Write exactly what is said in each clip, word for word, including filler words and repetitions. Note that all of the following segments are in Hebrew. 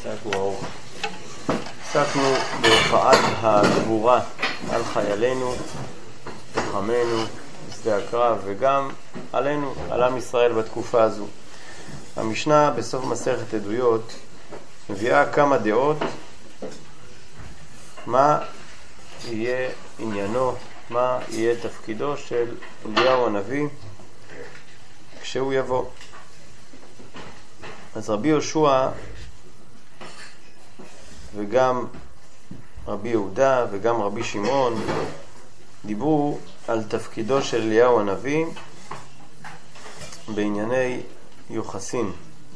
עסקנו ארוך. עסקנו בהופעת הגבורה על חיילינו, לוחמינו, בשדה הקרב, וגם עלינו, על עם ישראל בתקופה הזו. המשנה בסוף מסכת עדויות מביאה כמה דעות מה יהיה עניינו, מה יהיה תפקידו של אליהו הנביא כשהוא יבוא. אז רבי יהושע וגם רבי יהודה וגם רבי שמעון דיברו על תפקידו של אליהו הנביא בענייני יוחסין.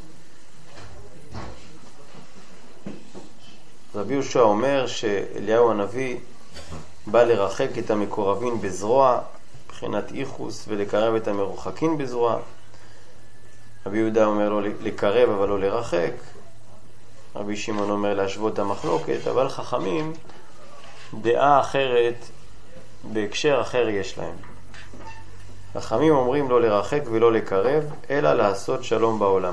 רבי יהושע אומר שאליהו הנביא בא לרחק את המקורבים בזרוע, מבחינת איחוס, ולקרב את המרוחקים בזרוע. רבי יהודה אומר לו לקרב אבל לא לרחק. רבי שמעון אומר להשוות המחלוקת, אבל חכמים דעה אחרת בהקשר אחר יש להם. חכמים אומרים לא לרחק ולא לקרב, אלא לעשות שלום בעולם.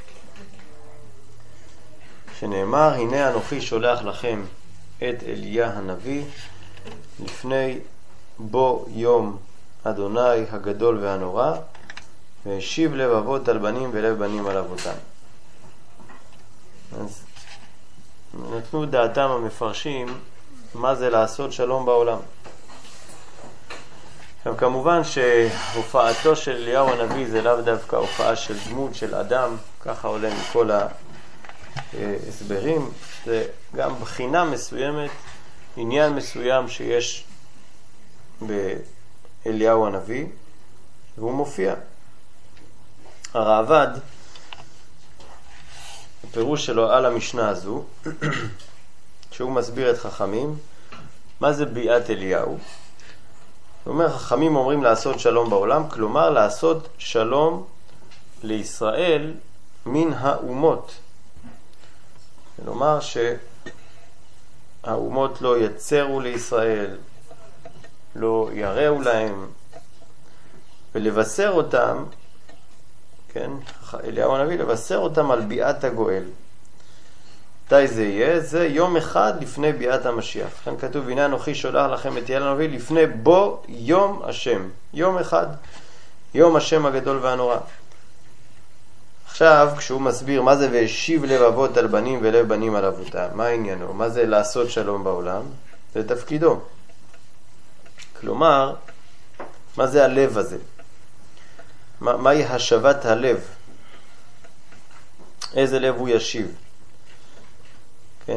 שנאמר, הנה אנוכי שולח לכם את אליה הנביא לפני בו יום אדוני הגדול והנורא, והשיב לב אבות על בנים ולב בנים על אבותם. אז נתנו דעתם המפרשים מה זה לעשות שלום בעולם. עכשיו כמובן שהופעתו של אליהו הנביא זה לאו דווקא הופעה של דמות של אדם, ככה עולה מכל ההסברים, זה גם בחינה מסוימת, עניין מסוים שיש באליהו הנביא, והוא מופיע. הרעב"ד, הפירוש שלו על המשנה הזו, שהוא מסביר את חכמים, מה זה ביאת אליהו? הוא אומר, חכמים אומרים לעשות שלום בעולם, כלומר לעשות שלום לישראל מן האומות. כלומר שהאומות לא יצרו לישראל, לא יראו להם, ולבשר אותם, כן, אליהו הנביא, לבשר אותם על ביאת הגואל. מתי זה יהיה? זה יום אחד לפני ביאת המשיח. כאן כתוב, הנה אנוכי שולח לכם את אליהו הנביא לפני בו יום השם. יום אחד, יום השם הגדול והנורא. עכשיו, כשהוא מסביר מה זה והשיב לב אבות על בנים ולב בנים על אבותם, מה עניינו? מה זה לעשות שלום בעולם? זה תפקידו. כלומר, מה זה הלב הזה? מה, מהי השבת הלב? איזה לב הוא ישיב? כן?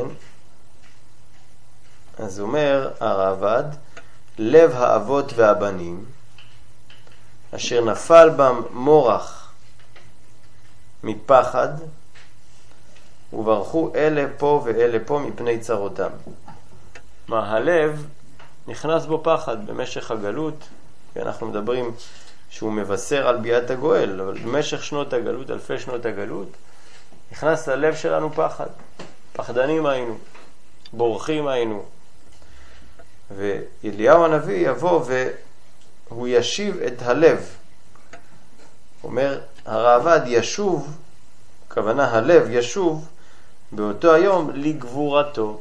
אז אומר הרעב"ד, לב האבות והבנים, אשר נפל בם מורח מפחד, וברחו אלה פה ואלה פה מפני צרותם. מה, הלב נכנס בו פחד במשך הגלות, כי אנחנו מדברים שהוא מבשר על ביאת הגואל, אבל במשך שנות הגלות, אלפי שנות הגלות, נכנס ללב שלנו פחד. פחדנים היינו, בורחים היינו. ואליהו הנביא יבוא והוא ישיב את הלב. אומר הרעב"ד, ישוב, כוונה הלב ישוב באותו היום לגבורתו.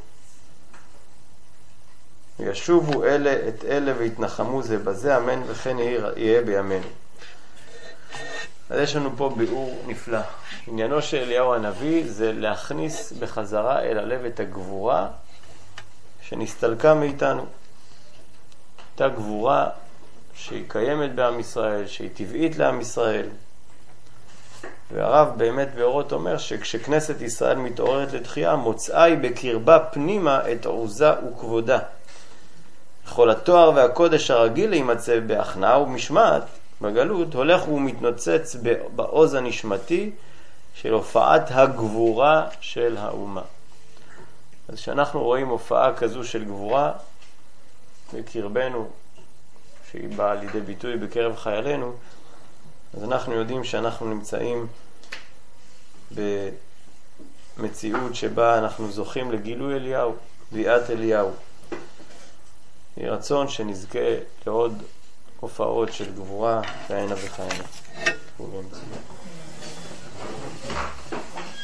ישובו אלה את אלה והתנחמו זה בזה, אמן וכן יהיה בימינו. אז יש לנו פה ביאור נפלא. עניינו של אליהו הנביא זה להכניס בחזרה אל הלב את הגבורה שנסתלקה מאיתנו. אותה גבורה שהיא קיימת בעם ישראל, שהיא טבעית לעם ישראל. והרב באמת באורות אומר שכשכנסת ישראל מתעוררת לתחייה, מוצאי בקרבה פנימה את עוזה וכבודה. כל התואר והקודש הרגיל להימצא בהכנעה ומשמעת בגלות, הולך ומתנוצץ בעוז הנשמתי של הופעת הגבורה של האומה. אז כשאנחנו רואים הופעה כזו של גבורה בקרבנו, שהיא באה לידי ביטוי בקרב חיילינו, אז אנחנו יודעים שאנחנו נמצאים במציאות שבה אנחנו זוכים לגילוי אליהו, ביאת אליהו. יהי רצון שנזכה לעוד הופעות של גבורה כהנה וכהנה.